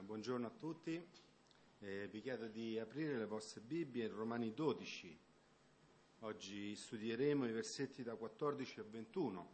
Buongiorno a tutti, vi chiedo di aprire le vostre Bibbie in Romani 12. Oggi studieremo i versetti da 14 a 21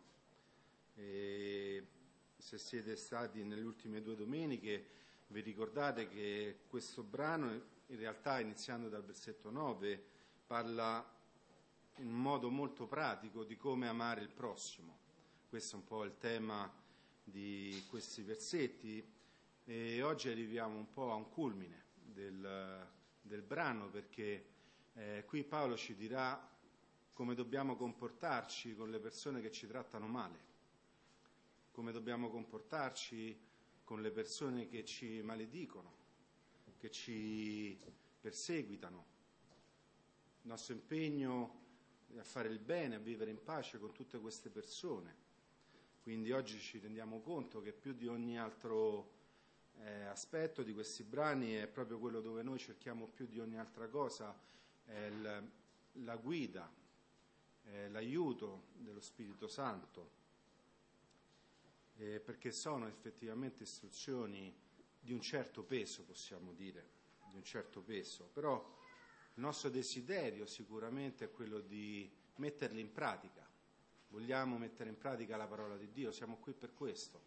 e se siete stati nelle ultime 2 domeniche vi ricordate che questo brano in realtà, iniziando dal versetto 9, parla in modo molto pratico di come amare il prossimo. Questo è un po' il tema di questi versetti. E oggi arriviamo un po' a un culmine del brano, perché qui Paolo ci dirà come dobbiamo comportarci con le persone che ci trattano male, come dobbiamo comportarci con le persone che ci maledicono, che ci perseguitano. Il nostro impegno è a fare il bene, a vivere in pace con tutte queste persone. Quindi oggi ci rendiamo conto che più di ogni altro aspetto di questi brani è proprio quello dove noi cerchiamo più di ogni altra cosa la guida, l'aiuto dello Spirito Santo, perché sono effettivamente istruzioni di un certo peso, possiamo dire, di un certo peso. Però il nostro desiderio sicuramente è quello di metterli in pratica. Vogliamo mettere in pratica la parola di Dio, siamo qui per questo.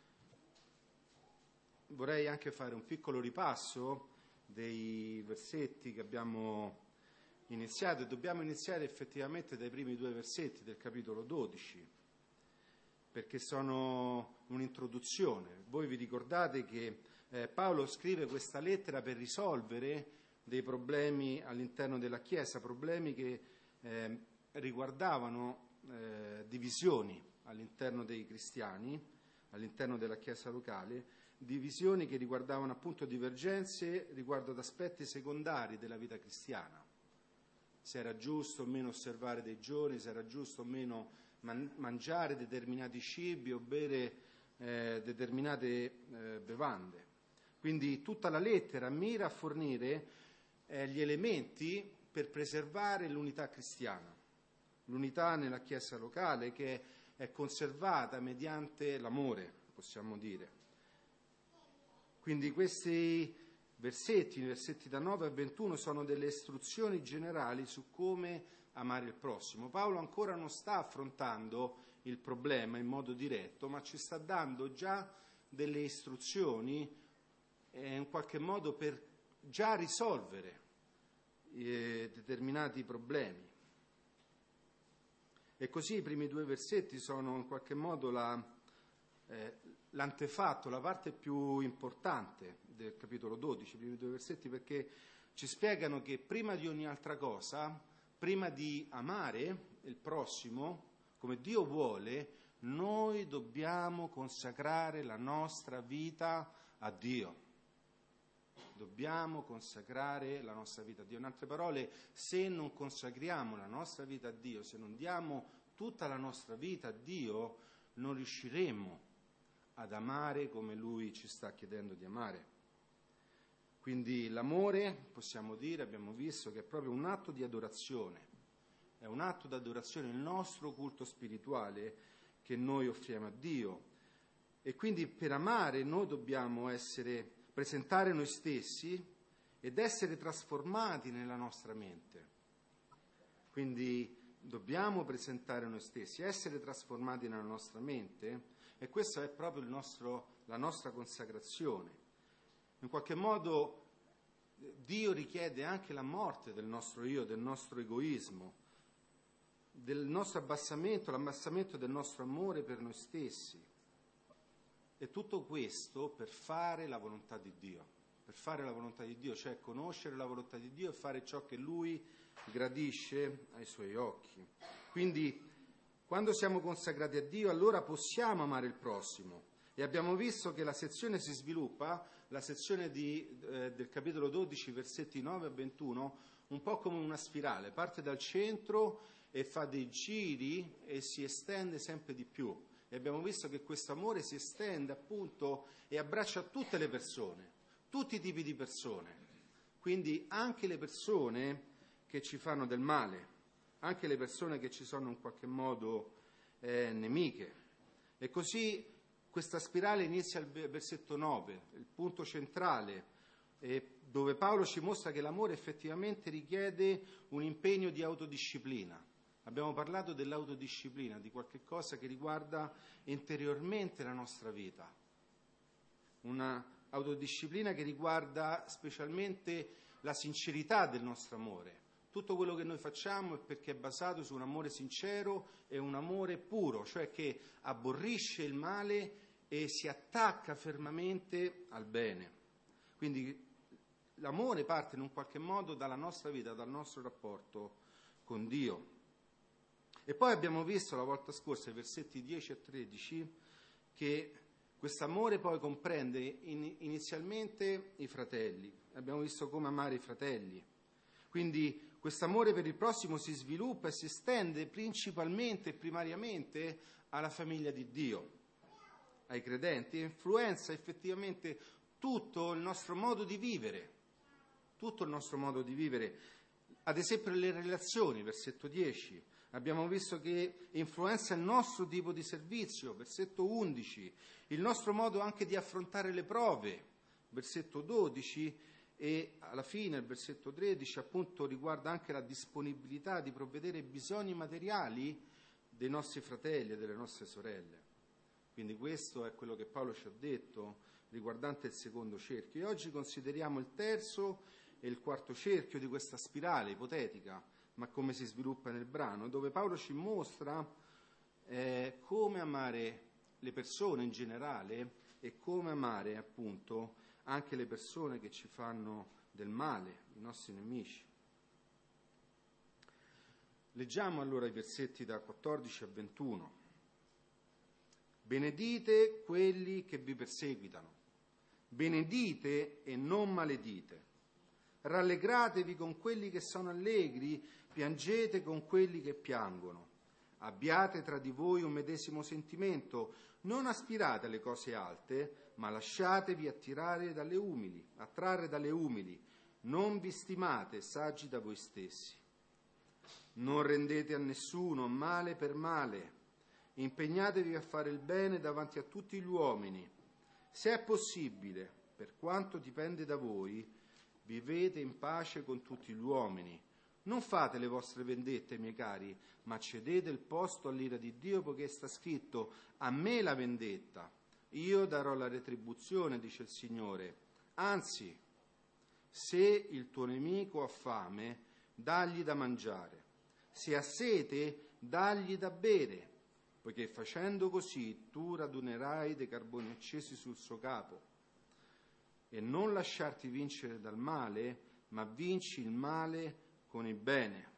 Vorrei anche fare un piccolo ripasso dei versetti che abbiamo iniziato, e dobbiamo iniziare effettivamente dai primi 2 versetti del capitolo 12, perché sono un'introduzione. Voi vi ricordate che Paolo scrive questa lettera per risolvere dei problemi all'interno della Chiesa, problemi che riguardavano divisioni all'interno dei cristiani, all'interno della Chiesa locale, divisioni che riguardavano appunto divergenze riguardo ad aspetti secondari della vita cristiana. Se era giusto o meno osservare dei giorni, se era giusto o meno mangiare determinati cibi o bere determinate bevande. Quindi tutta la lettera mira a fornire gli elementi per preservare l'unità cristiana, l'unità nella Chiesa locale che è conservata mediante l'amore, possiamo dire. Quindi questi versetti, i versetti da 9 a 21, sono delle istruzioni generali su come amare il prossimo. Paolo ancora non sta affrontando il problema in modo diretto, ma ci sta dando già delle istruzioni in qualche modo per già risolvere determinati problemi. E così i primi 2 versetti sono in qualche modo l'antefatto, la parte più importante del capitolo 12, i primi 2 versetti, perché ci spiegano che prima di ogni altra cosa, prima di amare il prossimo come Dio vuole, noi dobbiamo consacrare la nostra vita a Dio. Dobbiamo consacrare la nostra vita a Dio. In altre parole, se non consacriamo la nostra vita a Dio, se non diamo tutta la nostra vita a Dio, non riusciremo ad amare come Lui ci sta chiedendo di amare. Quindi l'amore, possiamo dire, abbiamo visto che è proprio un atto di adorazione, è un atto di adorazione, il nostro culto spirituale che noi offriamo a Dio. E quindi per amare noi dobbiamo presentare noi stessi ed essere trasformati nella nostra mente. Quindi dobbiamo presentare noi stessi, essere trasformati nella nostra mente, e questa è proprio la nostra consacrazione. In qualche modo Dio richiede anche la morte del nostro io, del nostro egoismo, del nostro abbassamento, l'abbassamento del nostro amore per noi stessi. E tutto questo per fare la volontà di Dio, per fare la volontà di Dio, cioè conoscere la volontà di Dio e fare ciò che Lui gradisce ai Suoi occhi. Quindi quando siamo consacrati a Dio, allora possiamo amare il prossimo. E abbiamo visto che la sezione si sviluppa, la sezione del capitolo 12, versetti 9 a 21, un po' come una spirale. Parte dal centro e fa dei giri e si estende sempre di più. E abbiamo visto che questo amore si estende appunto e abbraccia tutte le persone, tutti i tipi di persone. Quindi anche le persone che ci fanno del male, anche le persone che ci sono in qualche modo nemiche. E così questa spirale inizia al versetto 9, il punto centrale, dove Paolo ci mostra che l'amore effettivamente richiede un impegno di autodisciplina. Abbiamo parlato dell'autodisciplina, di qualche cosa che riguarda interiormente la nostra vita. Una autodisciplina che riguarda specialmente la sincerità del nostro amore. Tutto quello che noi facciamo è perché è basato su un amore sincero e un amore puro, cioè che aborrisce il male e si attacca fermamente al bene. Quindi l'amore parte in un qualche modo dalla nostra vita, dal nostro rapporto con Dio. E poi abbiamo visto la volta scorsa, i versetti 10 e 13, che questo amore poi comprende inizialmente i fratelli. Abbiamo visto come amare i fratelli. Quindi questo amore per il prossimo si sviluppa e si estende principalmente e primariamente alla famiglia di Dio, ai credenti, e influenza effettivamente tutto il nostro modo di vivere. Tutto il nostro modo di vivere. Ad esempio le relazioni, versetto 10. Abbiamo visto che influenza il nostro tipo di servizio, versetto 11, il nostro modo anche di affrontare le prove, versetto 12, e alla fine il versetto 13 appunto riguarda anche la disponibilità di provvedere ai bisogni materiali dei nostri fratelli e delle nostre sorelle. Quindi questo è quello che Paolo ci ha detto riguardante il secondo cerchio. E oggi consideriamo il terzo e il quarto cerchio di questa spirale ipotetica, ma come si sviluppa nel brano, dove Paolo ci mostra come amare le persone in generale e come amare appunto anche le persone che ci fanno del male, i nostri nemici. Leggiamo allora i versetti da 14 a 21. Benedite quelli che vi perseguitano, benedite e non maledite. Rallegratevi con quelli che sono allegri, piangete con quelli che piangono. Abbiate tra di voi un medesimo sentimento, non aspirate alle cose alte, ma lasciatevi attrarre dalle umili. Non vi stimate saggi da voi stessi. Non rendete a nessuno male per male. Impegnatevi a fare il bene davanti a tutti gli uomini. Se è possibile, per quanto dipende da voi, vivete in pace con tutti gli uomini. Non fate le vostre vendette, miei cari, ma cedete il posto all'ira di Dio, poiché sta scritto: a me la vendetta, io darò la retribuzione, dice il Signore. Anzi, se il tuo nemico ha fame, dagli da mangiare. Se ha sete, dagli da bere, poiché facendo così tu radunerai dei carboni accesi sul suo capo. E non lasciarti vincere dal male, ma vinci il male con il bene.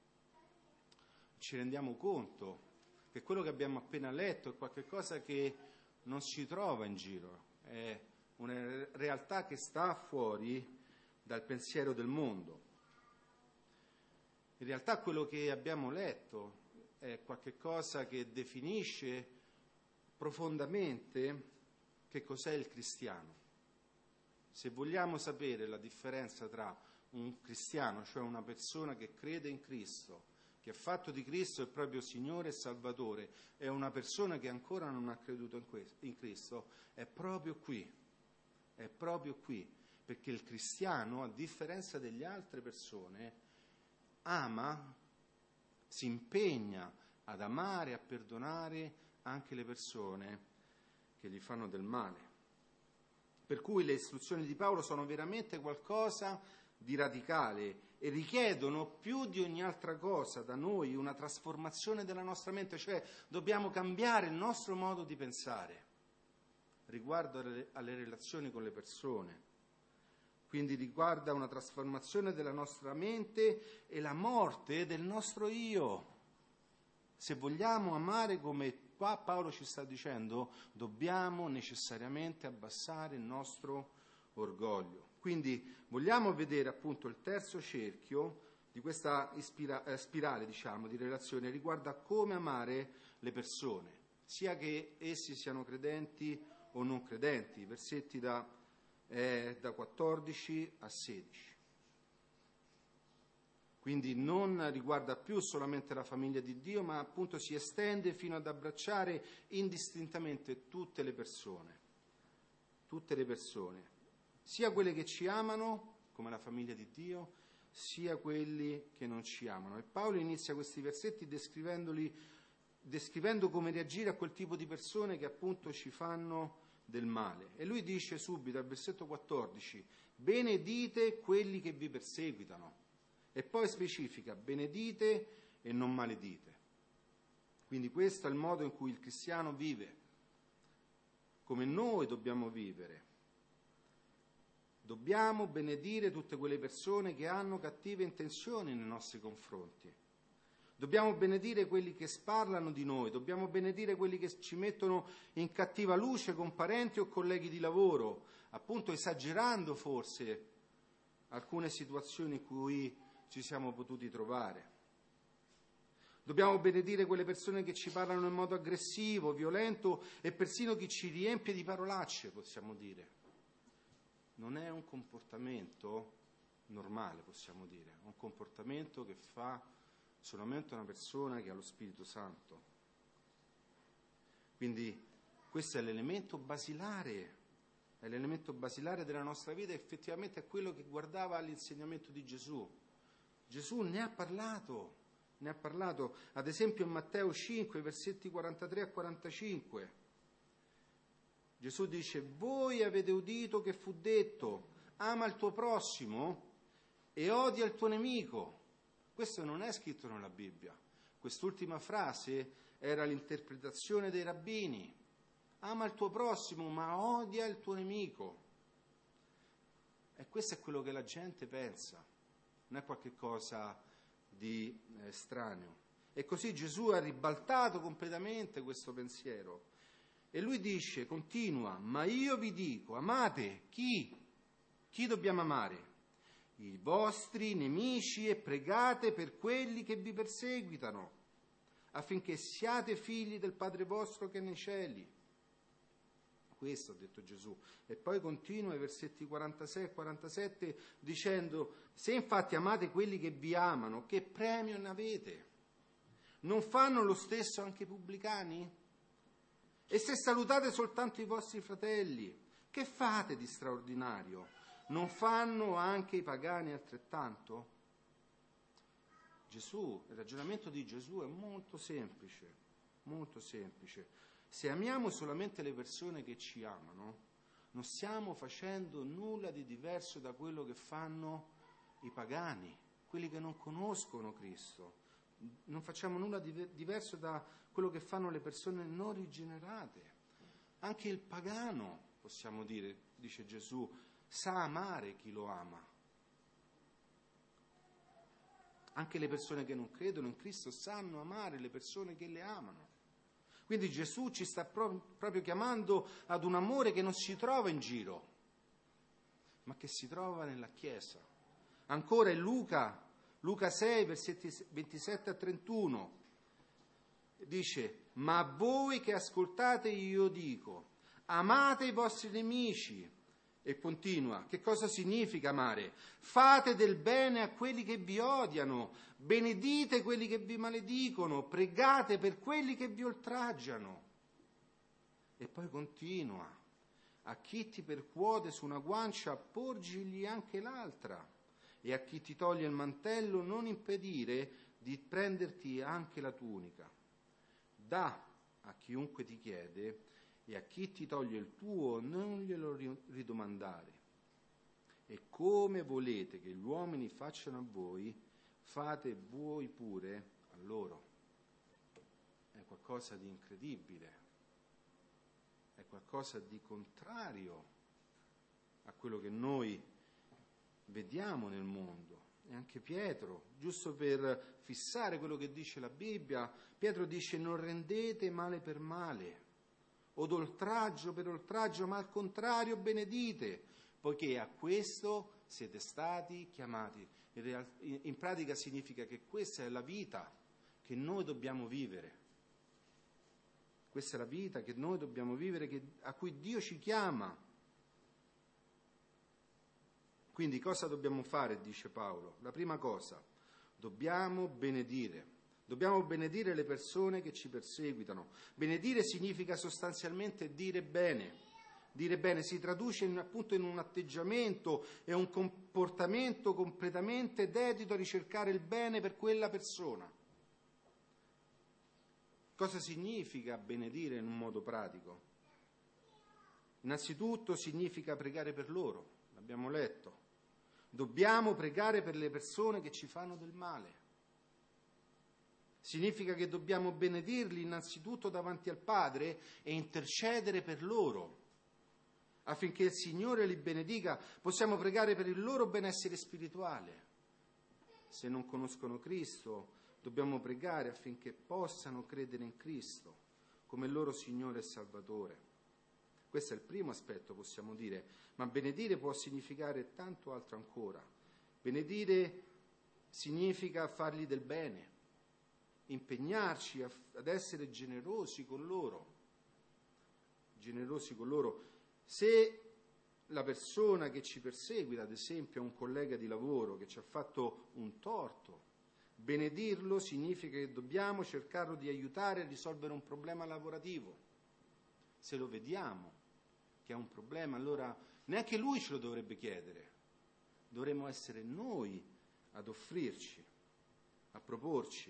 Ci rendiamo conto che quello che abbiamo appena letto è qualcosa che non si trova in giro, è una realtà che sta fuori dal pensiero del mondo. In realtà quello che abbiamo letto è qualcosa che definisce profondamente che cos'è il cristiano. Se vogliamo sapere la differenza tra un cristiano, cioè una persona che crede in Cristo, che ha fatto di Cristo il proprio Signore e Salvatore, e una persona che ancora non ha creduto in Cristo, è proprio qui, perché il cristiano, a differenza delle altre persone, ama, si impegna ad amare, a perdonare anche le persone che gli fanno del male. Per cui le istruzioni di Paolo sono veramente qualcosa di radicale e richiedono più di ogni altra cosa da noi una trasformazione della nostra mente, cioè dobbiamo cambiare il nostro modo di pensare riguardo alle relazioni con le persone. Quindi riguarda una trasformazione della nostra mente e la morte del nostro io. Se vogliamo amare come qua Paolo ci sta dicendo, dobbiamo necessariamente abbassare il nostro orgoglio. Quindi vogliamo vedere appunto il terzo cerchio di questa spirale, diciamo, di relazione, riguarda come amare le persone, sia che essi siano credenti o non credenti, versetti da 14 a 16. Quindi non riguarda più solamente la famiglia di Dio, ma appunto si estende fino ad abbracciare indistintamente tutte le persone, sia quelle che ci amano, come la famiglia di Dio, sia quelli che non ci amano. E Paolo inizia questi versetti descrivendo come reagire a quel tipo di persone che appunto ci fanno del male. E lui dice subito al versetto 14: benedite quelli che vi perseguitano. E poi specifica: benedite e non maledite. Quindi questo è il modo in cui il cristiano vive, come noi dobbiamo vivere. Dobbiamo benedire tutte quelle persone che hanno cattive intenzioni nei nostri confronti. Dobbiamo benedire quelli che sparlano di noi, dobbiamo benedire quelli che ci mettono in cattiva luce con parenti o colleghi di lavoro, appunto esagerando forse alcune situazioni in cui ci siamo potuti trovare. Dobbiamo benedire quelle persone che ci parlano in modo aggressivo, violento e persino chi ci riempie di parolacce, possiamo dire. Non è un comportamento normale, possiamo dire, è un comportamento che fa solamente una persona che ha lo Spirito Santo. Quindi questo è l'elemento basilare della nostra vita, effettivamente è quello che guardava all'insegnamento di Gesù. Gesù ne ha parlato, ad esempio in Matteo 5, versetti 43 a 45. Gesù dice: voi avete udito che fu detto, ama il tuo prossimo e odia il tuo nemico. Questo non è scritto nella Bibbia. Quest'ultima frase era l'interpretazione dei rabbini. Ama il tuo prossimo ma odia il tuo nemico. E questo è quello che la gente pensa, non è qualche cosa di estraneo. E così Gesù ha ribaltato completamente questo pensiero. E lui dice, continua: ma io vi dico, amate chi? Chi dobbiamo amare? I vostri nemici, e pregate per quelli che vi perseguitano, affinché siate figli del Padre vostro che è nei cieli. Questo ha detto Gesù. E poi continua i versetti 46 e 47 dicendo: se infatti amate quelli che vi amano, che premio ne avete? Non fanno lo stesso anche i pubblicani? E se salutate soltanto i vostri fratelli, che fate di straordinario? Non fanno anche i pagani altrettanto? Il ragionamento di Gesù è molto semplice, molto semplice. Se amiamo solamente le persone che ci amano, non stiamo facendo nulla di diverso da quello che fanno i pagani, quelli che non conoscono Cristo. Non facciamo nulla di diverso da quello che fanno le persone non rigenerate. Anche il pagano, possiamo dire, dice Gesù, sa amare chi lo ama. Anche le persone che non credono in Cristo sanno amare le persone che le amano. Quindi Gesù ci sta proprio chiamando ad un amore che non si trova in giro, ma che si trova nella Chiesa. Ancora in Luca 6, versetti 27 a 31, dice: ma a voi che ascoltate io dico, amate i vostri nemici. E continua: che cosa significa amare? Fate del bene a quelli che vi odiano, benedite quelli che vi maledicono, pregate per quelli che vi oltraggiano. E poi continua: a chi ti percuote su una guancia porgigli anche l'altra, e a chi ti toglie il mantello non impedire di prenderti anche la tunica. Dà a chiunque ti chiede, e a chi ti toglie il tuo non glielo ridomandare. E come volete che gli uomini facciano a voi, fate voi pure a loro. È qualcosa di incredibile, è qualcosa di contrario a quello che noi vediamo nel mondo. E anche Pietro, giusto per fissare quello che dice la Bibbia, Pietro dice: non rendete male per male, od oltraggio per oltraggio, ma al contrario benedite, poiché a questo siete stati chiamati. In pratica significa che questa è la vita che noi dobbiamo vivere. Questa è la vita che noi dobbiamo vivere, a cui Dio ci chiama. Quindi cosa dobbiamo fare, dice Paolo? La prima cosa, Dobbiamo benedire. Dobbiamo benedire le persone che ci perseguitano. Benedire significa sostanzialmente dire bene. Dire bene si traduce appunto in un atteggiamento e un comportamento completamente dedito a ricercare il bene per quella persona. Cosa significa benedire in un modo pratico? Innanzitutto significa pregare per loro, l'abbiamo letto. Dobbiamo pregare per le persone che ci fanno del male. Significa che dobbiamo benedirli innanzitutto davanti al Padre e intercedere per loro, affinché il Signore li benedica. Possiamo pregare per il loro benessere spirituale. Se non conoscono Cristo, dobbiamo pregare affinché possano credere in Cristo come il loro Signore e Salvatore. Questo è il primo aspetto, possiamo dire, ma benedire può significare tanto altro ancora. Benedire significa fargli del bene, impegnarci ad essere generosi con loro. Generosi con loro. Se la persona che ci perseguita, ad esempio, è un collega di lavoro che ci ha fatto un torto, benedirlo significa che dobbiamo cercarlo di aiutare a risolvere un problema lavorativo. Se lo vediamo che ha un problema, allora neanche lui ce lo dovrebbe chiedere. Dovremmo essere noi ad offrirci, a proporci.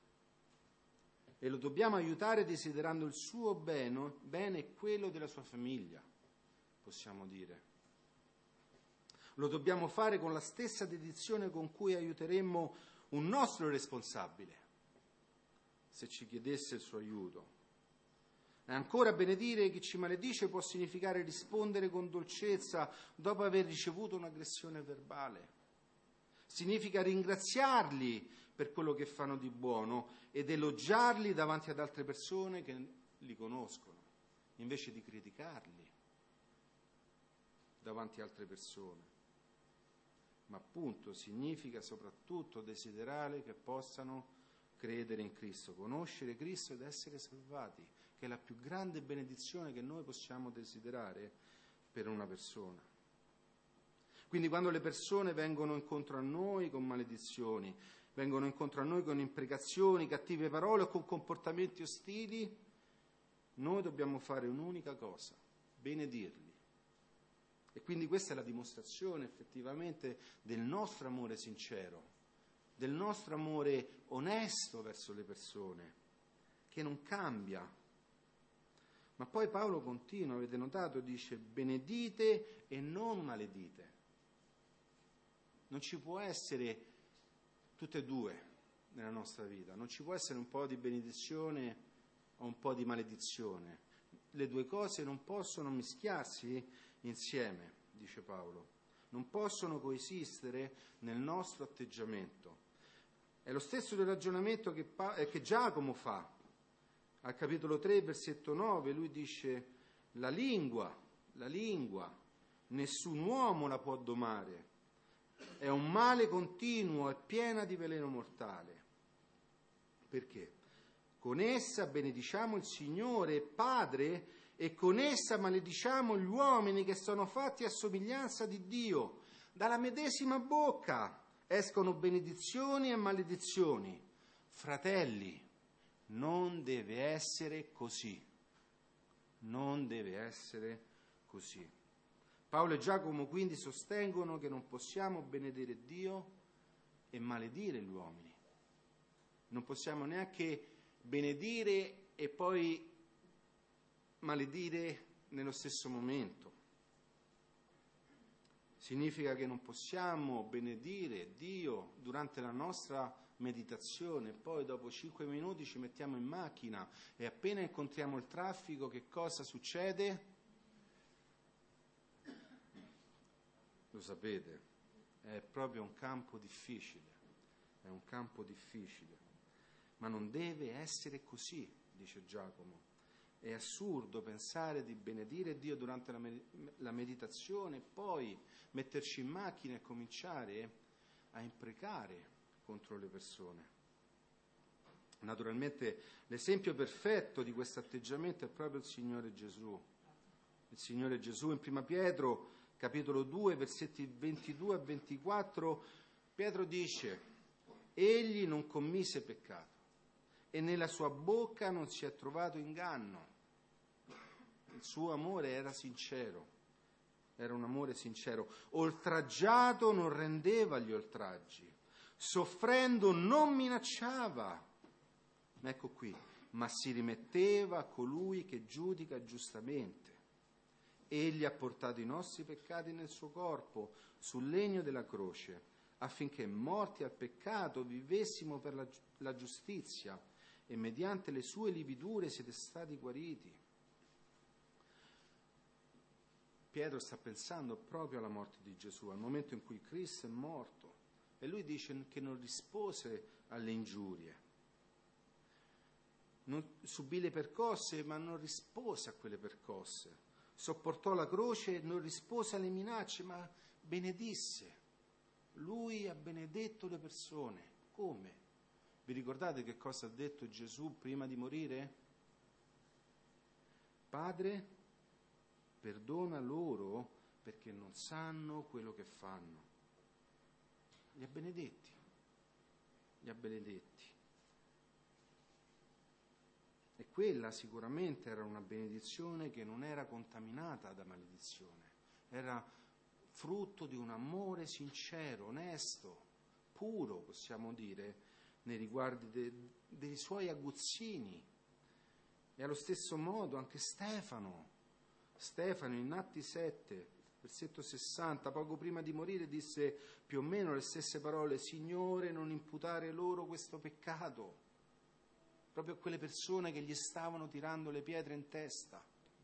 E lo dobbiamo aiutare desiderando il suo bene e quello della sua famiglia, possiamo dire. Lo dobbiamo fare con la stessa dedizione con cui aiuteremmo un nostro responsabile, se ci chiedesse il suo aiuto. E ancora, benedire chi ci maledice può significare rispondere con dolcezza dopo aver ricevuto un'aggressione verbale. Significa ringraziarli per quello che fanno di buono ed elogiarli davanti ad altre persone che li conoscono, invece di criticarli davanti a altre persone. Ma appunto significa soprattutto desiderare che possano credere in Cristo, conoscere Cristo ed essere salvati, che è la più grande benedizione che noi possiamo desiderare per una persona. Quindi quando le persone vengono incontro a noi con maledizioni, vengono incontro a noi con imprecazioni, cattive parole o con comportamenti ostili, noi dobbiamo fare un'unica cosa: benedirli. E quindi questa è la dimostrazione effettivamente del nostro amore sincero, del nostro amore onesto verso le persone, che non cambia. Ma poi Paolo continua, avete notato, dice: benedite e non maledite. Non ci può essere tutte e due nella nostra vita, non ci può essere un po' di benedizione o un po' di maledizione. Le due cose non possono mischiarsi insieme, dice Paolo, non possono coesistere nel nostro atteggiamento. È lo stesso del ragionamento che Giacomo fa al capitolo 3, versetto 9. Lui dice: la lingua, nessun uomo la può domare, è un male continuo, è piena di veleno mortale. Perché? Con essa benediciamo il Signore Padre e con essa malediciamo gli uomini che sono fatti a somiglianza di Dio. Dalla medesima bocca escono benedizioni e maledizioni. Fratelli, non deve essere così. Non deve essere così. Paolo e Giacomo quindi sostengono che non possiamo benedire Dio e maledire gli uomini. Non possiamo neanche benedire e poi maledire nello stesso momento. Significa che non possiamo benedire Dio durante la nostra meditazione, poi dopo 5 minuti ci mettiamo in macchina e appena incontriamo il traffico, che cosa succede? Lo sapete, è proprio un campo difficile, ma non deve essere così, dice Giacomo. È assurdo pensare di benedire Dio durante la meditazione e poi metterci in macchina e cominciare a imprecare contro le persone. Naturalmente l'esempio perfetto di questo atteggiamento è proprio il Signore Gesù. Il Signore Gesù in Prima Pietro, capitolo 2, versetti 22 e 24, Pietro dice: Egli non commise peccato e nella sua bocca non si è trovato inganno. Il suo amore era sincero, era un amore sincero. Oltraggiato non rendeva gli oltraggi, soffrendo non minacciava. Ecco qui, ma si rimetteva a colui che giudica giustamente. Egli ha portato i nostri peccati nel suo corpo, sul legno della croce, affinché morti al peccato vivessimo per la giustizia, e mediante le sue lividure siete stati guariti. Pietro sta pensando proprio alla morte di Gesù, al momento in cui Cristo è morto, e lui dice che non rispose alle ingiurie, non subì le percosse, ma non rispose a quelle percosse. Sopportò la croce e non rispose alle minacce, ma benedisse. Lui ha benedetto le persone. Come? Vi ricordate che cosa ha detto Gesù prima di morire? Padre, perdona loro perché non sanno quello che fanno. Li ha benedetti. Li ha benedetti. E quella sicuramente era una benedizione che non era contaminata da maledizione, era frutto di un amore sincero, onesto, puro, possiamo dire, nei riguardi dei suoi aguzzini. E allo stesso modo anche Stefano in Atti 7, versetto 60, poco prima di morire disse più o meno le stesse parole: Signore, non imputare loro questo peccato. Proprio a quelle persone che gli stavano tirando le pietre in testa.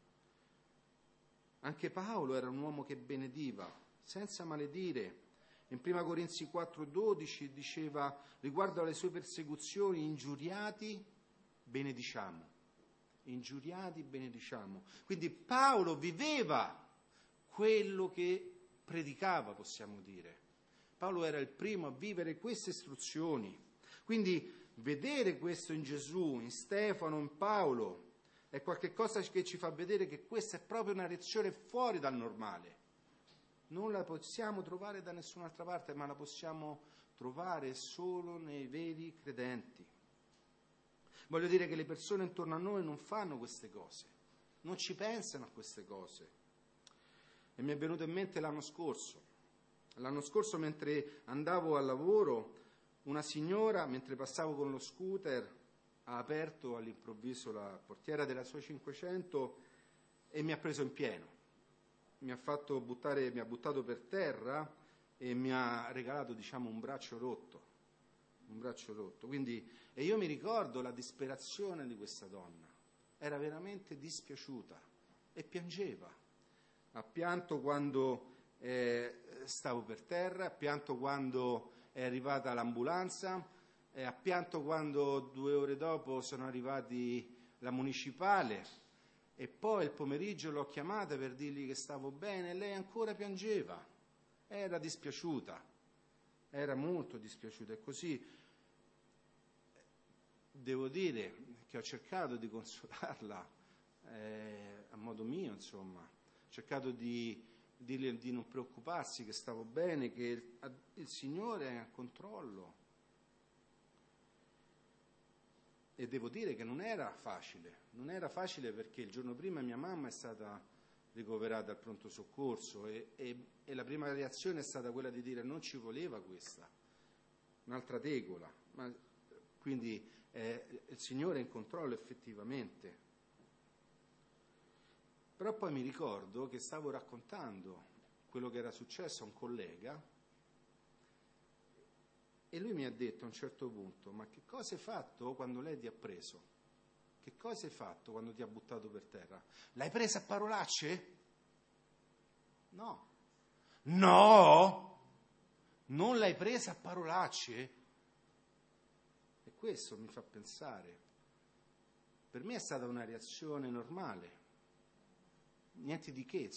Anche Paolo era un uomo che benediva, senza maledire. In 1 Corinzi 4,12 diceva, riguardo alle sue persecuzioni, ingiuriati, benediciamo. Ingiuriati, benediciamo. Quindi Paolo viveva quello che predicava, possiamo dire. Paolo era il primo a vivere queste istruzioni. Quindi vedere questo in Gesù, in Stefano, in Paolo, è qualcosa che ci fa vedere che questa è proprio una reazione fuori dal normale. Non la possiamo trovare da nessun'altra parte, ma la possiamo trovare solo nei veri credenti. Voglio dire che le persone intorno a noi non fanno queste cose, non ci pensano a queste cose. E mi è venuto in mente l'anno scorso mentre andavo al lavoro, una signora, mentre passavo con lo scooter, ha aperto all'improvviso la portiera della sua 500 e mi ha preso in pieno. Mi ha buttato per terra e mi ha regalato, un braccio rotto. Quindi, e io mi ricordo la disperazione di questa donna. Era veramente dispiaciuta e piangeva. Ha pianto quando stavo per terra, ha pianto quando è arrivata l'ambulanza, ha pianto quando 2 ore dopo sono arrivati la municipale, e poi il pomeriggio l'ho chiamata per dirgli che stavo bene e lei ancora piangeva. Era dispiaciuta, era molto dispiaciuta, e così devo dire che ho cercato di consolarla a modo mio, ho cercato di dirle di non preoccuparsi, che stavo bene, che il Signore è a controllo. E devo dire che non era facile perché il giorno prima mia mamma è stata ricoverata al pronto soccorso e la prima reazione è stata quella di dire non ci voleva questa, un'altra tegola, quindi il Signore è in controllo effettivamente. Però poi mi ricordo che stavo raccontando quello che era successo a un collega e lui mi ha detto a un certo punto: ma che cosa hai fatto quando lei ti ha preso? Che cosa hai fatto quando ti ha buttato per terra? L'hai presa a parolacce? No, non l'hai presa a parolacce? E questo mi fa pensare. Per me è stata una reazione normale. Niente di che,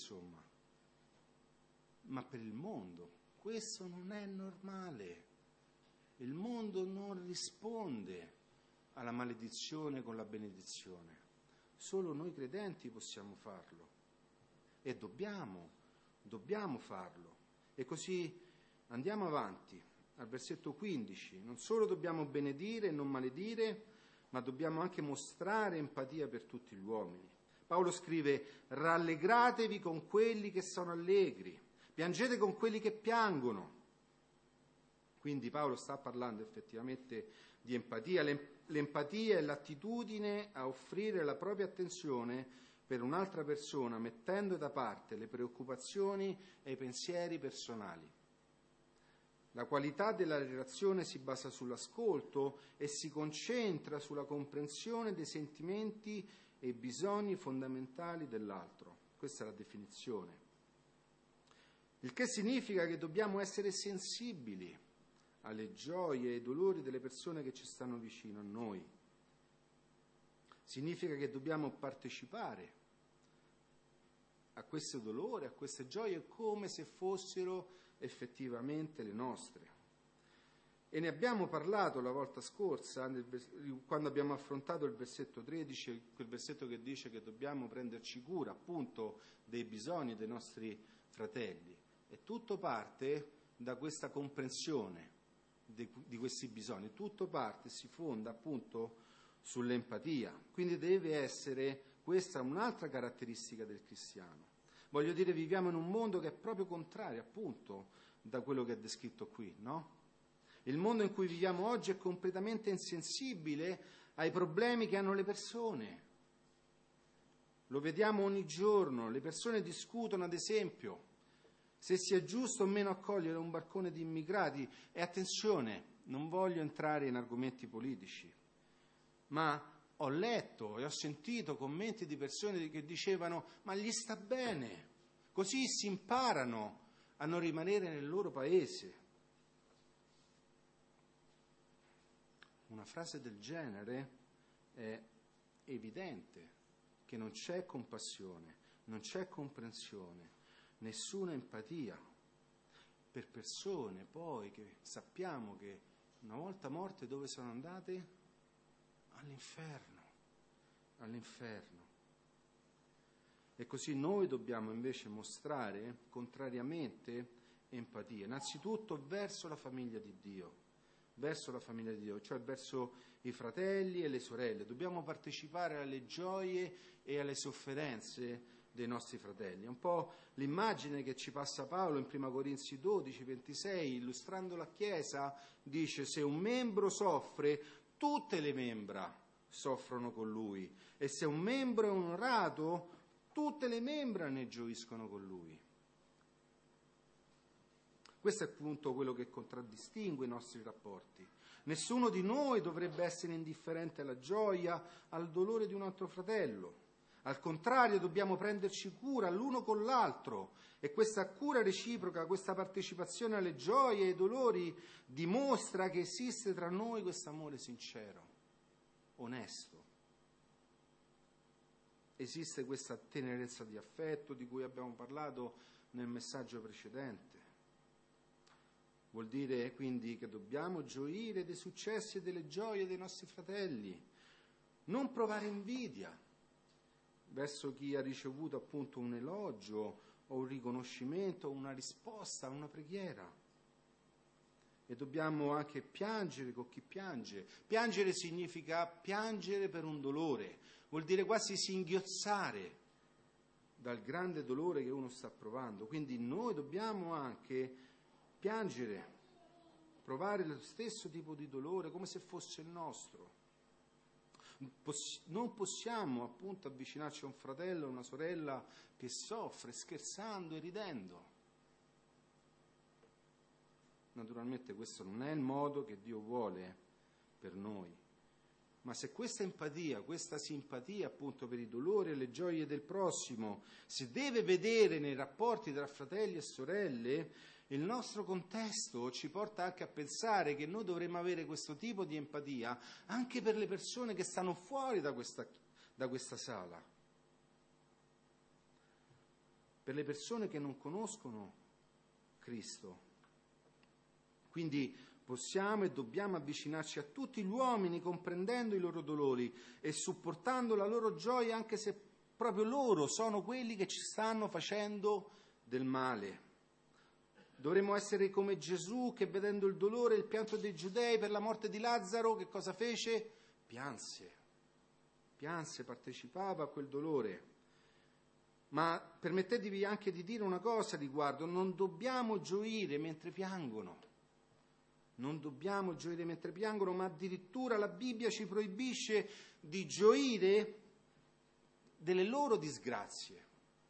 ma per il mondo questo non è normale. Il mondo non risponde alla maledizione con la benedizione. Solo noi credenti possiamo farlo e dobbiamo farlo. E così andiamo avanti al versetto 15, non solo dobbiamo benedire e non maledire, ma dobbiamo anche mostrare empatia per tutti gli uomini. Paolo scrive: rallegratevi con quelli che sono allegri, piangete con quelli che piangono. Quindi Paolo sta parlando effettivamente di empatia. L'empatia è l'attitudine a offrire la propria attenzione per un'altra persona, mettendo da parte le preoccupazioni e i pensieri personali. La qualità della relazione si basa sull'ascolto e si concentra sulla comprensione dei sentimenti e bisogni fondamentali dell'altro. Questa è la definizione. Il che significa che dobbiamo essere sensibili alle gioie e ai dolori delle persone che ci stanno vicino a noi. Significa che dobbiamo partecipare a questo dolore, a queste gioie, come se fossero effettivamente le nostre. E ne abbiamo parlato la volta scorsa, quando abbiamo affrontato il versetto 13, quel versetto che dice che dobbiamo prenderci cura appunto dei bisogni dei nostri fratelli. E tutto parte da questa comprensione di questi bisogni, tutto parte, si fonda appunto sull'empatia. Quindi deve essere questa un'altra caratteristica del cristiano. Voglio dire, viviamo in un mondo che è proprio contrario appunto da quello che è descritto qui, no? Il mondo in cui viviamo oggi è completamente insensibile ai problemi che hanno le persone. Lo vediamo ogni giorno, le persone discutono ad esempio se sia giusto o meno accogliere un barcone di immigrati. E attenzione, non voglio entrare in argomenti politici, ma ho letto e ho sentito commenti di persone che dicevano: ma gli sta bene, così si imparano a non rimanere nel loro paese. Una frase del genere è evidente che non c'è compassione, non c'è comprensione, nessuna empatia per persone poi che sappiamo che una volta morte dove sono andate? All'inferno. E così noi dobbiamo invece mostrare contrariamente empatia, innanzitutto verso la famiglia di Dio, cioè verso i fratelli e le sorelle. Dobbiamo partecipare alle gioie e alle sofferenze dei nostri fratelli. È un po' l'immagine che ci passa Paolo in 1 Corinzi 12, 26, illustrando la Chiesa, dice: se un membro soffre, tutte le membra soffrono con lui, e se un membro è onorato, tutte le membra ne gioiscono con lui. Questo è appunto quello che contraddistingue i nostri rapporti. Nessuno di noi dovrebbe essere indifferente alla gioia, al dolore di un altro fratello. Al contrario, dobbiamo prenderci cura l'uno con l'altro, e questa cura reciproca, questa partecipazione alle gioie e ai dolori dimostra che esiste tra noi questo amore sincero, onesto. Esiste questa tenerezza di affetto di cui abbiamo parlato nel messaggio precedente. Vuol dire quindi che dobbiamo gioire dei successi e delle gioie dei nostri fratelli, non provare invidia verso chi ha ricevuto appunto un elogio o un riconoscimento, una risposta a una preghiera. E dobbiamo anche piangere con chi piange. Piangere significa piangere per un dolore, vuol dire quasi singhiozzare dal grande dolore che uno sta provando. Quindi noi dobbiamo anche piangere, provare lo stesso tipo di dolore come se fosse il nostro. Non possiamo appunto avvicinarci a un fratello o una sorella che soffre, scherzando e ridendo. Naturalmente questo non è il modo che Dio vuole per noi. Ma se questa empatia, questa simpatia appunto per i dolori e le gioie del prossimo si deve vedere nei rapporti tra fratelli e sorelle, il nostro contesto ci porta anche a pensare che noi dovremmo avere questo tipo di empatia anche per le persone che stanno fuori da questa sala, per le persone che non conoscono Cristo. Quindi possiamo e dobbiamo avvicinarci a tutti gli uomini comprendendo i loro dolori e supportando la loro gioia, anche se proprio loro sono quelli che ci stanno facendo del male. Dovremmo essere come Gesù che, vedendo il dolore e il pianto dei giudei per la morte di Lazzaro, che cosa fece? Pianse, partecipava a quel dolore. Ma permettetevi anche di dire una cosa a riguardo: non dobbiamo gioire mentre piangono. Non dobbiamo gioire mentre piangono, ma addirittura la Bibbia ci proibisce di gioire delle loro disgrazie.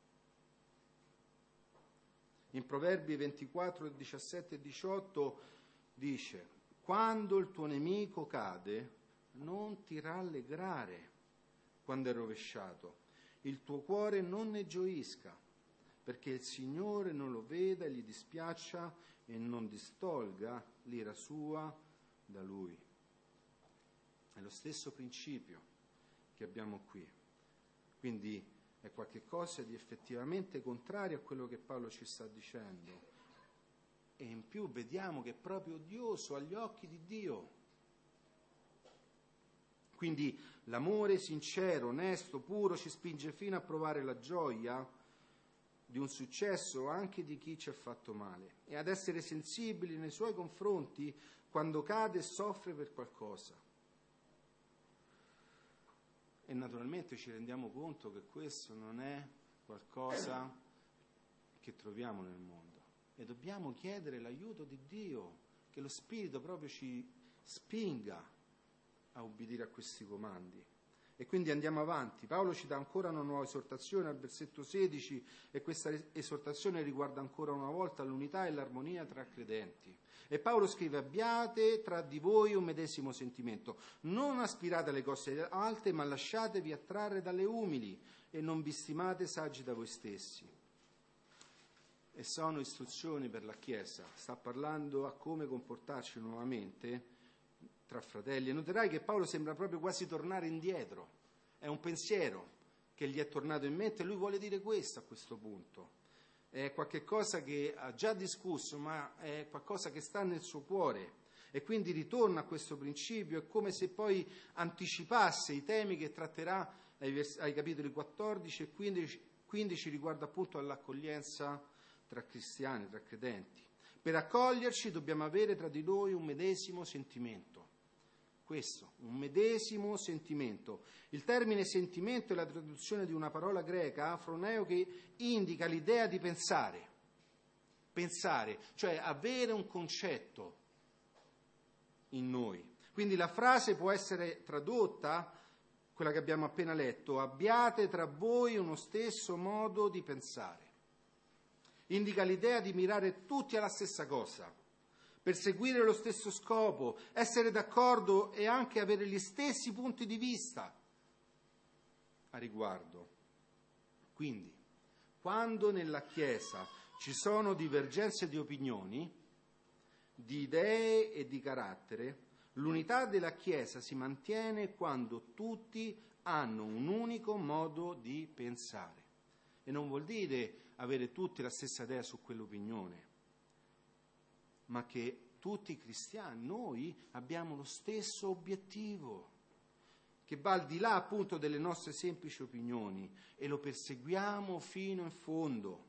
In Proverbi 24, 17 e 18 dice: quando il tuo nemico cade, non ti rallegrare quando è rovesciato, il tuo cuore non ne gioisca, perché il Signore non lo veda e gli dispiaccia e non distolga l'ira sua da lui. È lo stesso principio che abbiamo qui. Quindi è qualcosa di effettivamente contrario a quello che Paolo ci sta dicendo. E in più vediamo che è proprio odioso agli occhi di Dio. Quindi l'amore sincero, onesto, puro ci spinge fino a provare la gioia di un successo anche di chi ci ha fatto male e ad essere sensibili nei suoi confronti quando cade e soffre per qualcosa. E naturalmente ci rendiamo conto che questo non è qualcosa che troviamo nel mondo e dobbiamo chiedere l'aiuto di Dio, che lo Spirito proprio ci spinga a ubbidire a questi comandi. E quindi andiamo avanti. Paolo ci dà ancora una nuova esortazione al versetto 16 e questa esortazione riguarda ancora una volta l'unità e l'armonia tra credenti. E Paolo scrive: abbiate tra di voi un medesimo sentimento, non aspirate alle cose alte, ma lasciatevi attrarre dalle umili e non vi stimate saggi da voi stessi. E sono istruzioni per la Chiesa, sta parlando a come comportarci nuovamente tra fratelli. E noterai che Paolo sembra proprio quasi tornare indietro, è un pensiero che gli è tornato in mente e lui vuole dire questo a questo punto. È qualche cosa che ha già discusso, ma è qualcosa che sta nel suo cuore e quindi ritorna a questo principio. È come se poi anticipasse i temi che tratterà ai capitoli 14 e 15 riguardo appunto all'accoglienza tra cristiani, tra credenti. Per accoglierci dobbiamo avere tra di noi un medesimo sentimento. Questo, un medesimo sentimento. Il termine sentimento è la traduzione di una parola greca, afroneo, che indica l'idea di pensare, cioè avere un concetto in noi. Quindi la frase può essere tradotta, quella che abbiamo appena letto: abbiate tra voi uno stesso modo di pensare. Indica l'idea di mirare tutti alla stessa cosa, perseguire lo stesso scopo, essere d'accordo e anche avere gli stessi punti di vista a riguardo. Quindi, quando nella Chiesa ci sono divergenze di opinioni, di idee e di carattere, l'unità della Chiesa si mantiene quando tutti hanno un unico modo di pensare. E non vuol dire avere tutti la stessa idea su quell'opinione, ma che tutti i cristiani, noi abbiamo lo stesso obiettivo, che va al di là appunto delle nostre semplici opinioni e lo perseguiamo fino in fondo.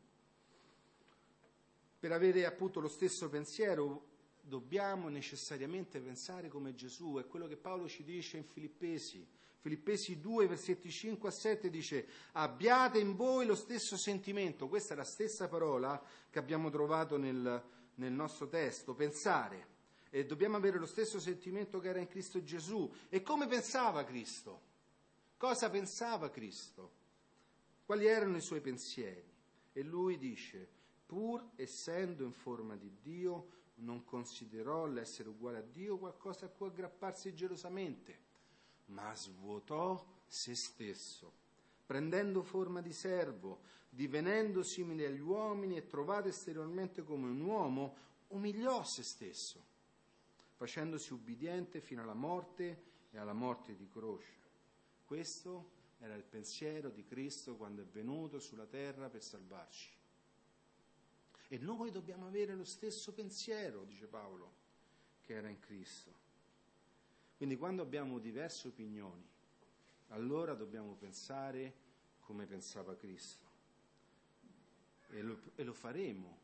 Per avere appunto lo stesso pensiero dobbiamo necessariamente pensare come Gesù. È quello che Paolo ci dice in Filippesi 2, versetti 5 a 7 dice: abbiate in voi lo stesso sentimento. Questa è la stessa parola che abbiamo trovato nel nostro testo, pensare. E dobbiamo avere lo stesso sentimento che era in Cristo Gesù. E come pensava Cristo? Cosa pensava Cristo? Quali erano i suoi pensieri? E lui dice: pur essendo in forma di Dio, non considerò l'essere uguale a Dio qualcosa a cui aggrapparsi gelosamente, ma svuotò se stesso, prendendo forma di servo, divenendo simile agli uomini e trovato esteriormente come un uomo, umiliò se stesso, facendosi ubbidiente fino alla morte e alla morte di croce. Questo era il pensiero di Cristo quando è venuto sulla terra per salvarci. E noi dobbiamo avere lo stesso pensiero, dice Paolo, che era in Cristo. Quindi quando abbiamo diverse opinioni, allora dobbiamo pensare come pensava Cristo. E lo faremo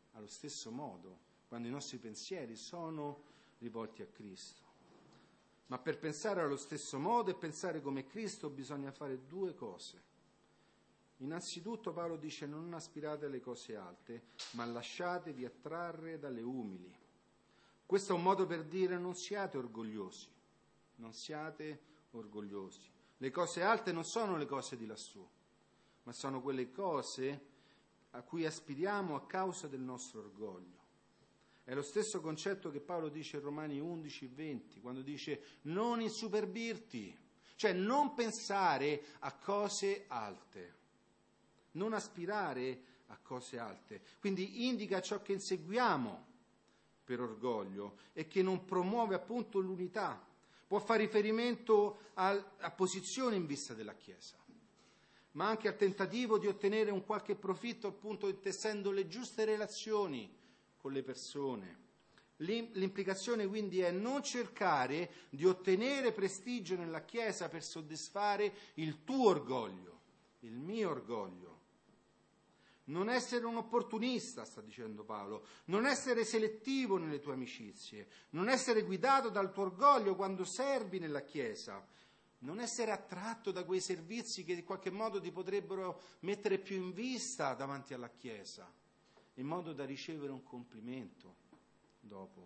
allo stesso modo, quando i nostri pensieri sono rivolti a Cristo. Ma per pensare allo stesso modo e pensare come Cristo bisogna fare due cose. Innanzitutto Paolo dice: non aspirate alle cose alte, ma lasciatevi attrarre dalle umili. Questo è un modo per dire: non siate orgogliosi, non siate orgogliosi. Le cose alte non sono le cose di lassù, ma sono quelle cose a cui aspiriamo a causa del nostro orgoglio. È lo stesso concetto che Paolo dice in Romani 11:20, quando dice: non insuperbirti, cioè non pensare a cose alte, non aspirare a cose alte. Quindi indica ciò che inseguiamo per orgoglio e che non promuove appunto l'unità. Può fare riferimento a posizioni in vista della Chiesa, ma anche al tentativo di ottenere un qualche profitto, appunto tessendo le giuste relazioni con le persone. L'implicazione quindi è non cercare di ottenere prestigio nella Chiesa per soddisfare il tuo orgoglio, il mio orgoglio. Non essere un opportunista, sta dicendo Paolo, non essere selettivo nelle tue amicizie, non essere guidato dal tuo orgoglio quando servi nella Chiesa, non essere attratto da quei servizi che in qualche modo ti potrebbero mettere più in vista davanti alla Chiesa, in modo da ricevere un complimento dopo.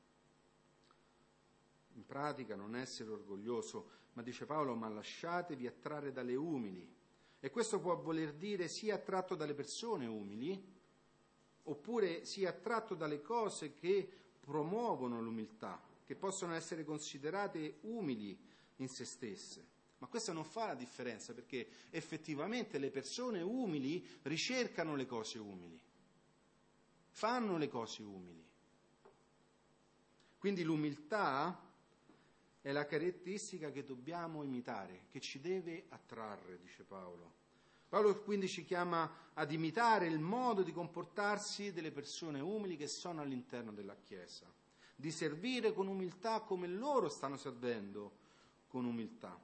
In pratica non essere orgoglioso, ma dice Paolo: ma lasciatevi attrarre dalle umili. E questo può voler dire sia attratto dalle persone umili, oppure sia attratto dalle cose che promuovono l'umiltà, che possono essere considerate umili in se stesse. Ma questo non fa la differenza, perché effettivamente le persone umili ricercano le cose umili, fanno le cose umili. Quindi l'umiltà è la caratteristica che dobbiamo imitare, che ci deve attrarre, dice Paolo. Paolo quindi ci chiama ad imitare il modo di comportarsi delle persone umili che sono all'interno della Chiesa, di servire con umiltà come loro stanno servendo con umiltà.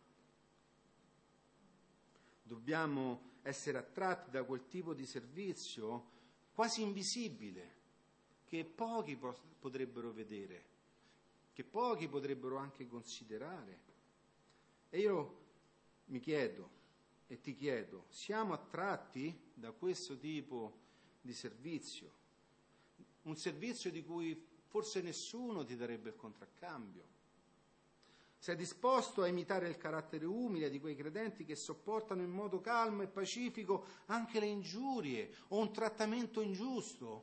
Dobbiamo essere attratti da quel tipo di servizio quasi invisibile, che pochi potrebbero vedere, che pochi potrebbero anche considerare. E io mi chiedo e ti chiedo: siamo attratti da questo tipo di servizio? Un servizio di cui forse nessuno ti darebbe il contraccambio. Sei disposto a imitare il carattere umile di quei credenti che sopportano in modo calmo e pacifico anche le ingiurie o un trattamento ingiusto?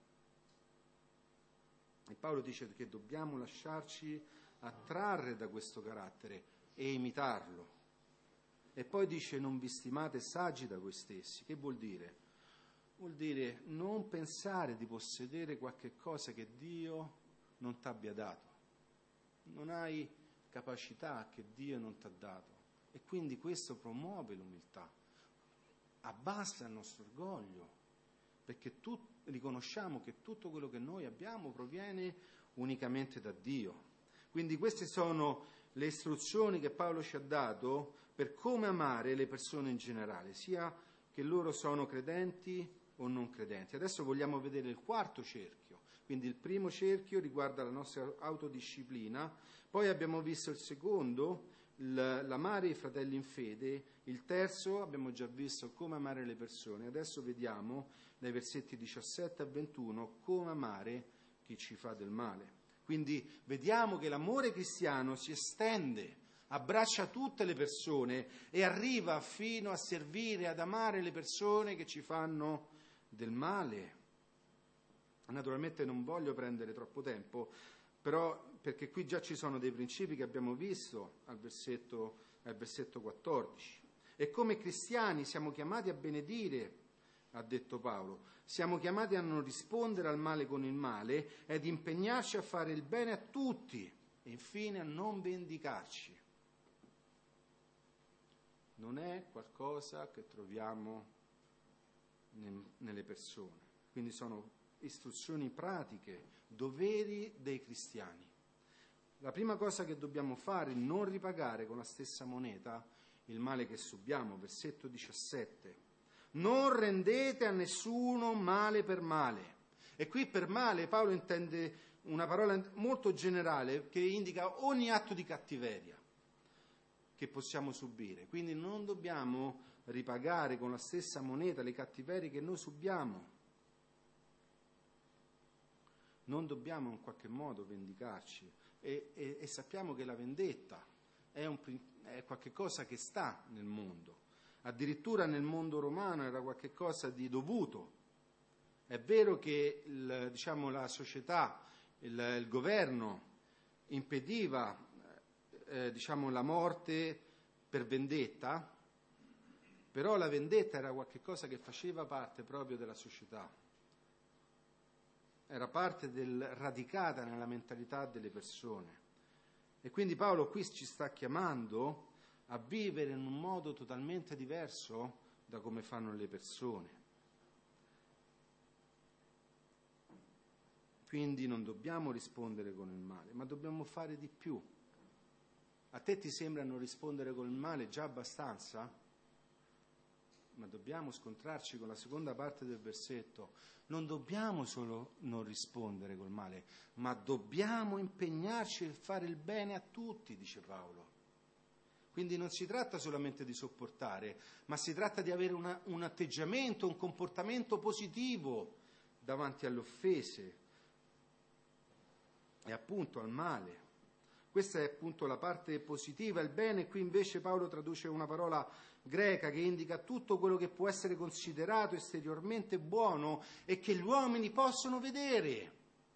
E Paolo dice che dobbiamo lasciarci attrarre da questo carattere e imitarlo. E poi dice: non vi stimate saggi da voi stessi. Che vuol dire? Vuol dire non pensare di possedere qualche cosa che Dio non ti abbia dato. Non hai capacità che Dio non ti ha dato. E quindi questo promuove l'umiltà, abbassa il nostro orgoglio, perché riconosciamo che tutto quello che noi abbiamo proviene unicamente da Dio. Quindi queste sono le istruzioni che Paolo ci ha dato per come amare le persone in generale, sia che loro sono credenti o non credenti. Adesso vogliamo vedere il quarto cerchio. Quindi il primo cerchio riguarda la nostra autodisciplina, poi abbiamo visto il secondo, l'amare i fratelli in fede, il terzo abbiamo già visto come amare le persone. Adesso vediamo dai versetti 17 a 21 come amare chi ci fa del male. Quindi vediamo che l'amore cristiano si estende, abbraccia tutte le persone e arriva fino a servire, ad amare le persone che ci fanno del male. Naturalmente non voglio prendere troppo tempo, però perché qui già ci sono dei principi che abbiamo visto al versetto 14. E come cristiani siamo chiamati a benedire, ha detto Paolo, siamo chiamati a non rispondere al male con il male ed impegnarci a fare il bene a tutti e infine a non vendicarci. Non è qualcosa che troviamo nelle persone, quindi sono istruzioni pratiche, doveri dei cristiani. La prima cosa che dobbiamo fare è non ripagare con la stessa moneta il male che subiamo, versetto 17. Non rendete a nessuno male per male. E qui per male Paolo intende una parola molto generale che indica ogni atto di cattiveria che possiamo subire. Quindi non dobbiamo ripagare con la stessa moneta le cattiverie che noi subiamo. Non dobbiamo in qualche modo vendicarci e sappiamo che la vendetta è qualche cosa che sta nel mondo. Addirittura nel mondo romano era qualche cosa di dovuto. È vero che la società, il governo impediva la morte per vendetta, però la vendetta era qualche cosa che faceva parte proprio della società. Era parte radicata nella mentalità delle persone. E quindi Paolo qui ci sta chiamando a vivere in un modo totalmente diverso da come fanno le persone. Quindi non dobbiamo rispondere con il male, ma dobbiamo fare di più. A te ti sembra non rispondere con il male già abbastanza? Ma dobbiamo scontrarci con la seconda parte del versetto. Non dobbiamo solo non rispondere col male, ma dobbiamo impegnarci a fare il bene a tutti, dice Paolo. Quindi non si tratta solamente di sopportare, ma si tratta di avere un atteggiamento, un comportamento positivo davanti alle offese e appunto al male. Questa è appunto la parte positiva, il bene. Qui invece Paolo traduce una parola greca che indica tutto quello che può essere considerato esteriormente buono e che gli uomini possono vedere.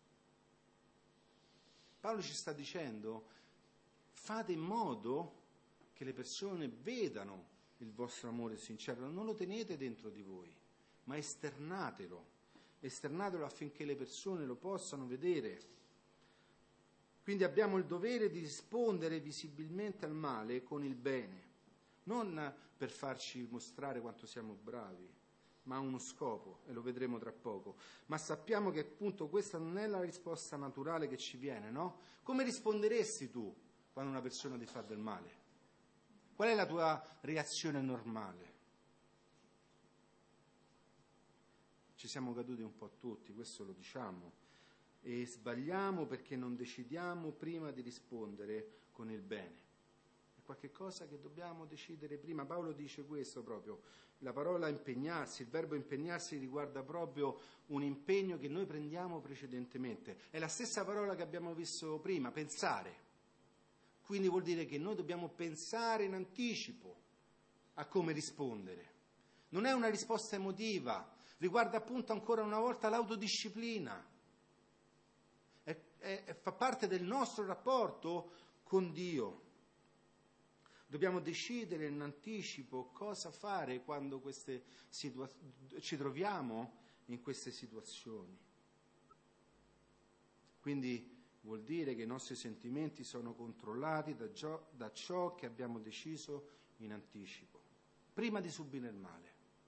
Paolo ci sta dicendo: fate in modo che le persone vedano il vostro amore sincero, non lo tenete dentro di voi, ma esternatelo affinché le persone lo possano vedere. Quindi abbiamo il dovere di rispondere visibilmente al male con il bene, non per farci mostrare quanto siamo bravi, ma ha uno scopo, e lo vedremo tra poco. Ma sappiamo che appunto questa non è la risposta naturale che ci viene, no? Come risponderesti tu quando una persona ti fa del male? Qual è la tua reazione normale? Ci siamo caduti un po' tutti, questo lo diciamo. E sbagliamo perché non decidiamo prima di rispondere con il bene. È qualche cosa che dobbiamo decidere prima. Paolo dice questo proprio. La parola impegnarsi, il verbo impegnarsi riguarda proprio un impegno che noi prendiamo precedentemente. È la stessa parola che abbiamo visto prima, pensare. Quindi vuol dire che noi dobbiamo pensare in anticipo a come rispondere. Non è una risposta emotiva, riguarda appunto ancora una volta l'autodisciplina. Fa parte del nostro rapporto con Dio. Dobbiamo decidere in anticipo cosa fare quando ci troviamo in queste situazioni. Quindi vuol dire che i nostri sentimenti sono controllati da ciò che abbiamo deciso in anticipo, prima di subire il male.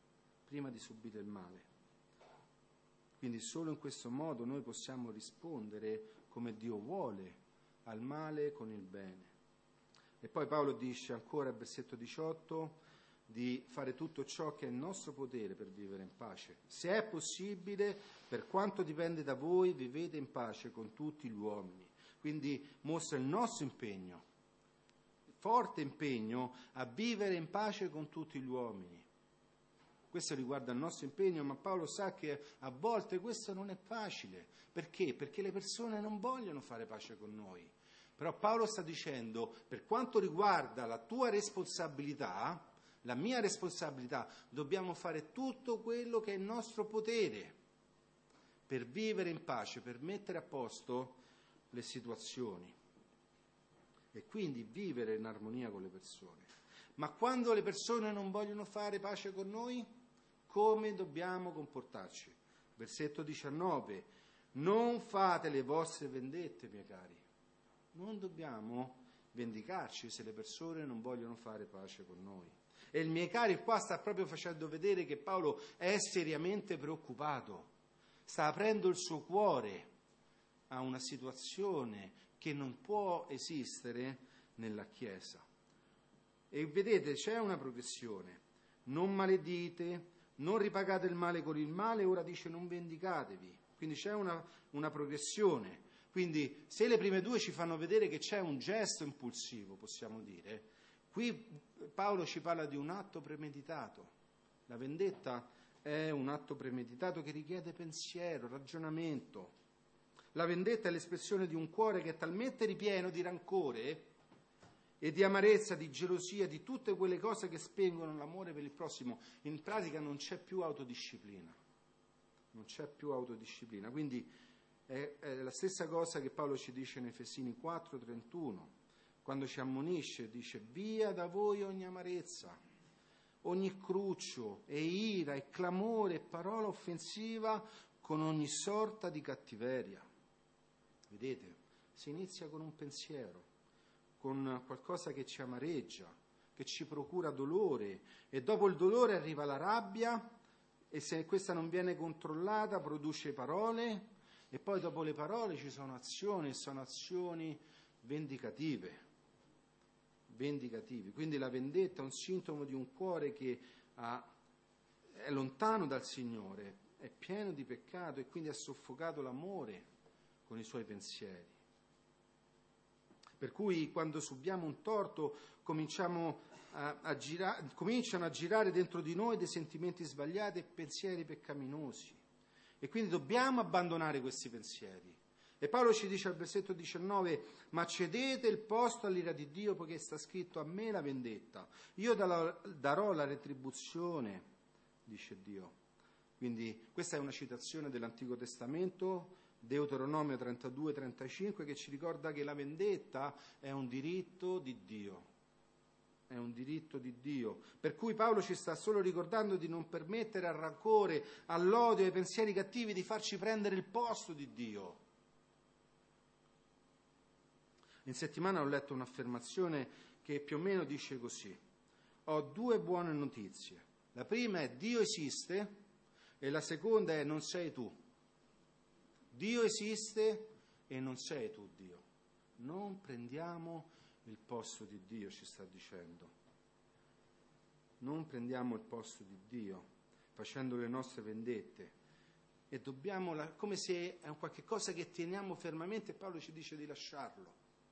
Quindi solo in questo modo noi possiamo rispondere come Dio vuole al male con il bene. E poi Paolo dice ancora al versetto 18 di fare tutto ciò che è in nostro potere per vivere in pace. Se è possibile, per quanto dipende da voi, vivete in pace con tutti gli uomini. Quindi mostra il nostro impegno, forte impegno a vivere in pace con tutti gli uomini. Questo riguarda il nostro impegno, ma Paolo sa che a volte questo non è facile. Perché? Perché le persone non vogliono fare pace con noi. Però Paolo sta dicendo, per quanto riguarda la tua responsabilità, la mia responsabilità, dobbiamo fare tutto quello che è in nostro potere per vivere in pace, per mettere a posto le situazioni e quindi vivere in armonia con le persone. Ma quando le persone non vogliono fare pace con noi, come dobbiamo comportarci? Versetto 19: non fate le vostre vendette, miei cari. Non dobbiamo vendicarci se le persone non vogliono fare pace con noi. E il miei cari qua sta proprio facendo vedere che Paolo è seriamente preoccupato, sta aprendo il suo cuore a una situazione che non può esistere nella Chiesa. E vedete, c'è una progressione: non maledite, non ripagate il male con il male, ora dice non vendicatevi. Quindi c'è una progressione. Quindi se le prime due ci fanno vedere che c'è un gesto impulsivo, possiamo dire, qui Paolo ci parla di un atto premeditato. La vendetta è un atto premeditato che richiede pensiero, ragionamento. La vendetta è l'espressione di un cuore che è talmente ripieno di rancore e di amarezza, di gelosia, di tutte quelle cose che spengono l'amore per il prossimo. In pratica non c'è più autodisciplina. Non c'è più autodisciplina. Quindi è la stessa cosa che Paolo ci dice in Efesini 4,31, quando ci ammonisce, dice: via da voi ogni amarezza, ogni cruccio e ira e clamore e parola offensiva con ogni sorta di cattiveria. Vedete? Si inizia con un pensiero, con qualcosa che ci amareggia, che ci procura dolore, e dopo il dolore arriva la rabbia, e se questa non viene controllata produce parole, e poi dopo le parole ci sono azioni, e sono azioni vendicative. Quindi la vendetta è un sintomo di un cuore che è lontano dal Signore, è pieno di peccato e quindi ha soffocato l'amore con i suoi pensieri. Per cui quando subiamo un torto cominciano a girare dentro di noi dei sentimenti sbagliati e pensieri peccaminosi, e quindi dobbiamo abbandonare questi pensieri. E Paolo ci dice al versetto 19: ma cedete il posto all'ira di Dio, poiché sta scritto: a me la vendetta, io darò la retribuzione, dice Dio. Quindi questa è una citazione dell'Antico Testamento, Deuteronomio 32-35, che ci ricorda che la vendetta è un diritto di Dio. È un diritto di Dio. Per cui Paolo ci sta solo ricordando di non permettere al rancore, all'odio, ai pensieri cattivi di farci prendere il posto di Dio. In settimana ho letto un'affermazione che più o meno dice così: ho due buone notizie. La prima è: Dio esiste, e la seconda è: non sei tu. Dio esiste e non sei tu Dio. Non prendiamo il posto di Dio, ci sta dicendo. Non prendiamo il posto di Dio facendo le nostre vendette, e dobbiamo, come se è un qualche cosa che teniamo fermamente, e Paolo ci dice di lasciarlo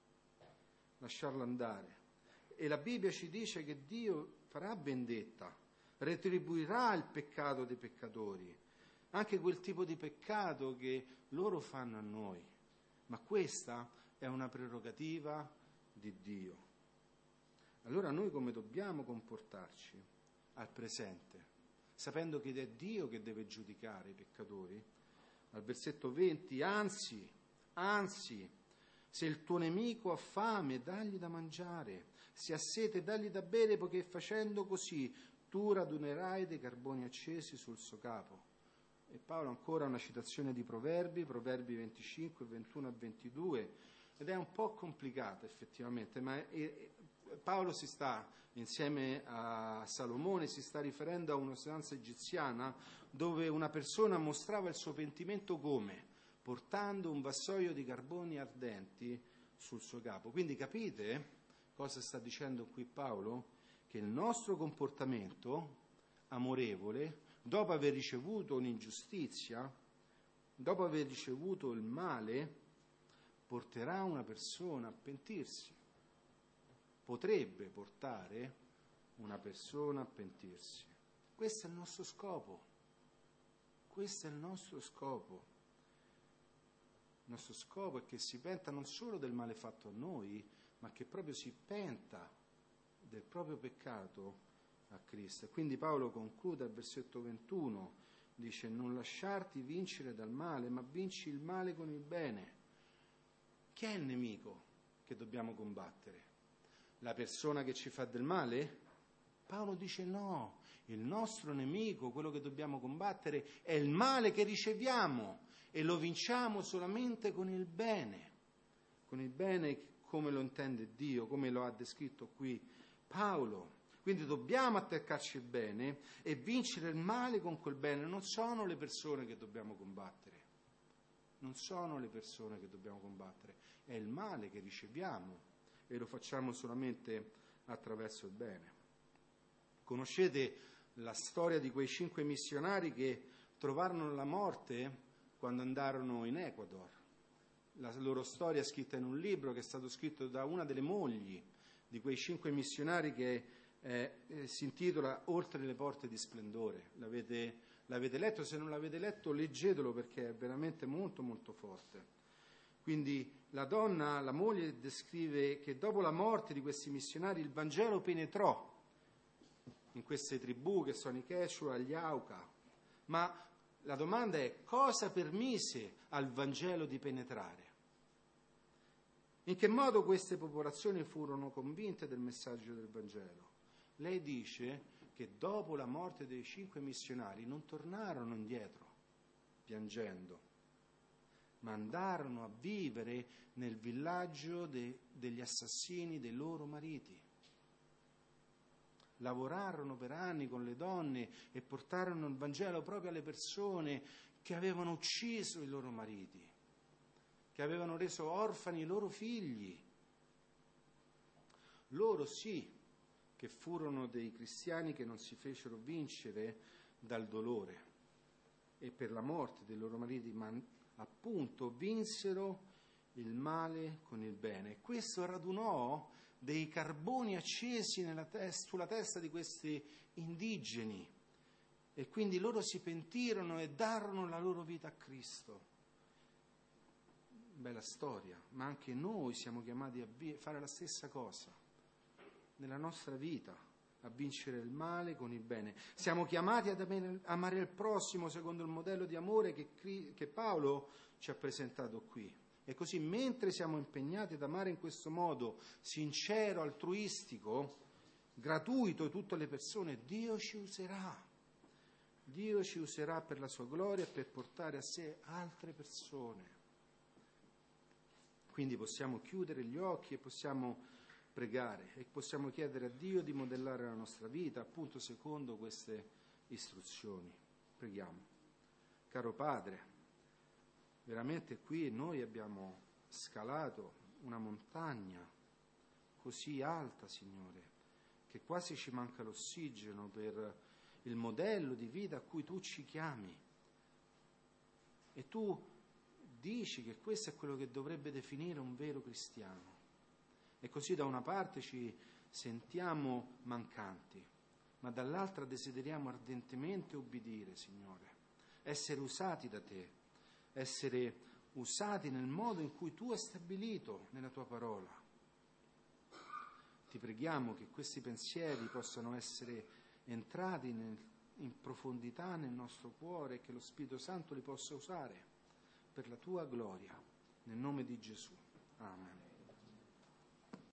andare. E la Bibbia ci dice che Dio farà vendetta, retribuirà il peccato dei peccatori, anche quel tipo di peccato che loro fanno a noi, ma questa è una prerogativa di Dio. Allora noi come dobbiamo comportarci al presente, sapendo che è Dio che deve giudicare i peccatori? Al versetto 20: anzi, se il tuo nemico ha fame, dagli da mangiare, se ha sete, dagli da bere, poiché facendo così tu radunerai dei carboni accesi sul suo capo. E Paolo ancora una citazione di Proverbi 25, 21 e 22, ed è un po' complicata effettivamente, ma Paolo si sta, insieme a Salomone, si sta riferendo a un'usanza egiziana dove una persona mostrava il suo pentimento come? Portando un vassoio di carboni ardenti sul suo capo. Quindi capite cosa sta dicendo qui Paolo? Che il nostro comportamento amorevole, dopo aver ricevuto un'ingiustizia, dopo aver ricevuto il male, porterà una persona a pentirsi. Potrebbe portare una persona a pentirsi. Questo è il nostro scopo. Questo è il nostro scopo. Il nostro scopo è che si penta non solo del male fatto a noi, ma che proprio si penta del proprio peccato a Cristo. E quindi Paolo conclude al versetto 21, dice: non lasciarti vincere dal male, ma vinci il male con il bene. Chi è il nemico che dobbiamo combattere? La persona che ci fa del male? Paolo dice no, il nostro nemico, quello che dobbiamo combattere, è il male che riceviamo, e lo vinciamo solamente con il bene come lo intende Dio, come lo ha descritto qui Paolo. Quindi dobbiamo attaccarci il bene e vincere il male con quel bene. Non sono le persone che dobbiamo combattere, è il male che riceviamo, e lo facciamo solamente attraverso il bene. Conoscete la storia di quei 5 missionari che trovarono la morte quando andarono in Ecuador. La loro storia è scritta in un libro che è stato scritto da una delle mogli di quei 5 missionari che si intitola Oltre le porte di splendore. L'avete letto? Se non l'avete letto, leggetelo, perché è veramente molto molto forte. Quindi la donna, la moglie, descrive che dopo la morte di questi missionari il Vangelo penetrò in queste tribù che sono i Quechua, gli Auca. Ma la domanda è: cosa permise al Vangelo di penetrare? In che modo queste popolazioni furono convinte del messaggio del Vangelo? Lei dice che dopo la morte dei 5 missionari non tornarono indietro piangendo, ma andarono a vivere nel villaggio degli assassini dei loro mariti. Lavorarono per anni con le donne e portarono il Vangelo proprio alle persone che avevano ucciso i loro mariti, che avevano reso orfani i loro figli. Loro sì che furono dei cristiani che non si fecero vincere dal dolore e per la morte dei loro mariti, ma appunto vinsero il male con il bene. E questo radunò dei carboni accesi sulla testa di questi indigeni, e quindi loro si pentirono e darono la loro vita a Cristo. Bella storia, ma anche noi siamo chiamati a fare la stessa cosa nella nostra vita, a vincere il male con il bene. Siamo chiamati ad amare il prossimo secondo il modello di amore che Paolo ci ha presentato qui. E così, mentre siamo impegnati ad amare in questo modo sincero, altruistico, gratuito tutte le persone, Dio ci userà. Dio ci userà per la sua gloria e per portare a sé altre persone. Quindi possiamo chiudere gli occhi e possiamo pregare e possiamo chiedere a Dio di modellare la nostra vita appunto secondo queste istruzioni. Preghiamo. Caro Padre, veramente qui noi abbiamo scalato una montagna così alta, Signore, che quasi ci manca l'ossigeno per il modello di vita a cui Tu ci chiami. E Tu dici che questo è quello che dovrebbe definire un vero cristiano. E così da una parte ci sentiamo mancanti, ma dall'altra desideriamo ardentemente obbedire, Signore, essere usati da Te, essere usati nel modo in cui Tu hai stabilito nella Tua parola. Ti preghiamo che questi pensieri possano essere entrati in profondità nel nostro cuore e che lo Spirito Santo li possa usare per la Tua gloria. Nel nome di Gesù. Amen.